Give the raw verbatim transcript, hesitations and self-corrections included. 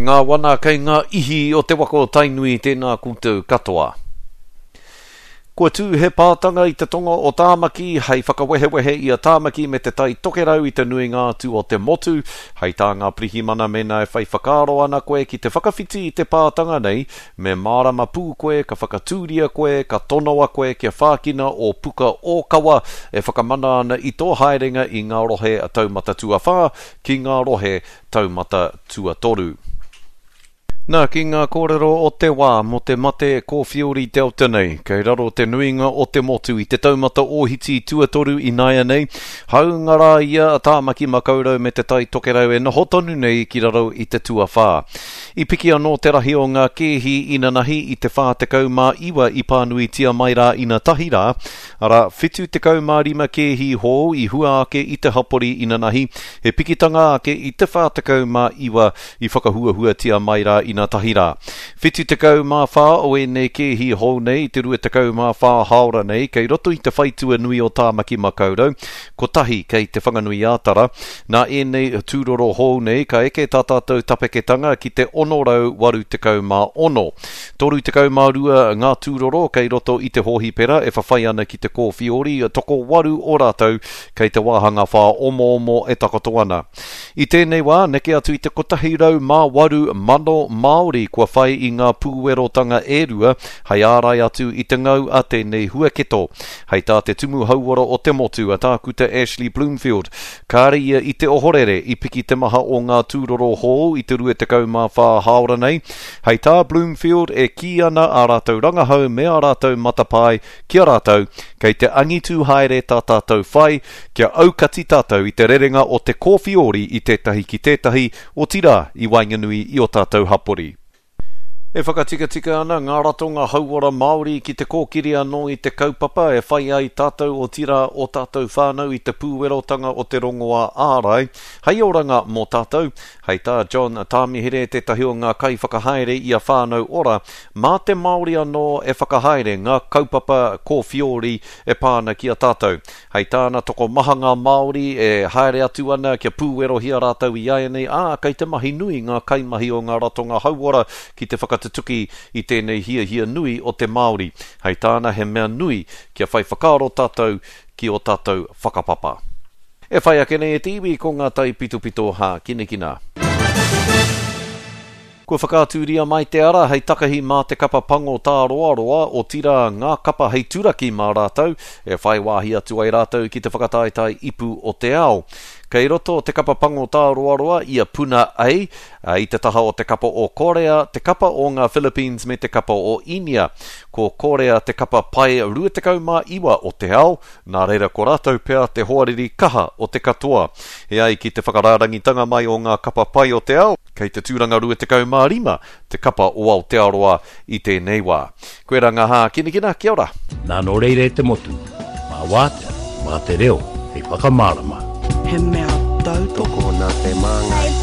ngā wana kei ngā ihi o te wako tainui tēnā koutou katoa. Kua tū he pātanga i te tonga o Tāmaki, hei whakawehewehe i a Tāmaki me te tai tokerau i te nui ngā tū o te motu, hei tā ngā prihimana mena e whai whakaro ana koe ki te whakawhiti i te pātanga nei, me mārama pū koe, ka whakatūria koe, ka tonoa koe kia whākina o puka o kawa, e whakamana ana i tō haerenga i ngā rohe a taumata tua whā, ki ngā rohe taumata tua toru. Nā, ki ngā kōrero o te wā mo te mate kōwhiori te o tenei, kei raro te nuinga o te motu i te taumata ohiti tuatoru i naia nei, haungara ia a Tāmaki makaurau me te tai tokerau e noho tonu nei ki raro i te tua whā. I piki anō te rahi o ngā kēhi ina nahi i te whā te kaumā iwa i pānui tia mai rā ina tahi rā, ara whitu te kaumā rima kēhi hō i hua ake i te hapori ina nahi, he pikitanga ake i te whā te kaumā iwa i whakahua hua tia mai rā ina tahi rā. Whitu te kau mā whā o e nei kēhi hou nei, te rua te kau mā whā haora nei, kei roto i te whaitua nui o Tāmaki makaurau, ko tahi kei te whanganui ātara, nā e nei tūroro hou nei, ka eke tā tātou tapeketanga ki te ono rau waru te kau mā ono. Toru te kau mā rua ngā tūroro, kei roto i te hohi pera, e whawhai ana ki te kōwhiori, toko waru o rātou, kei te wāhanga whā omo omo e takoto ana. I tēnei wā, neke atu i te kotahi rau mā waru mano Māori kua whai i ngā pūwerotanga e rua, hei ārai atu i te ngau a tēnei huaketo. Hei tā te tumu hauora o te motu a tākuta Ashley Bloomfield. Kāre ia i te ohorere i piki te maha o ngā tūroro hō i te rua te kaumā whā haora nei. Hei tā Bloomfield e ki ana a rātou rangahau me a rātou matapai kia rātou, kei te angitu haere tā tātou whai, kia aukati tātou i te rerenga o te kōwhiori i tētahi ki tētahi o tira i Wainganui i o tātou hapori. E whakatika tika ana ngā ratonga hauora Māori ki te kōkiri anō i te kaupapa e whai ai tātou o tira o tātou whānau i te pūwerotanga o te rongoa ārai. Hei oranga mō tātou, hei tā John Tāmihere te tahi o ngā kai whakahaere i a whānau ora, mā te Māori anō e whakahaere ngā kaupapa kōwhiori e pāna ki a tātou. Hei tāna toko maha ngā Māori e haere atu ana kia pūwero hia rātou i aia nei, ā, kei te mahi nui ngā kaimahi o ngā ratonga hauora ki te whakatau te tuki i tēnei hia hia nui o te Māori. Hei tāna he mea nui kia whai whakaaro tātou ki o tātou whakapapa. E whai ake nei e tiwi ko ngā tai pitupito ha kinekina. Kua whakātūria mai te ara hei takahi mā te kapa pango tā roa roa o tira ngā kapa hei turaki mā rātou, e whai wāhi atu ai rātou ki te whakataitai ipu o te ao. Kei roto te kapa pango tā roa roa i a puna ai, i te taha o te kapa o Korea, te kapa o ngā Philippines me te kapa o Inia. Ko Korea te kapa pai rua te kaumā iwa o te ao, nā reira ko rātou pēr te hoariri kaha o te katoa. E ai ki te whakarārangitanga mai o ngā kapa pai o te ao, kei te tūranga rua te kaumā rima, te kapa o Aotearoa i tēnei wā. Koe ranga hā kinekina, kia ora. Nā no reire te motu, mā wātea, mā te reo, hei whakamārama. He mea tau toko nā te māngai.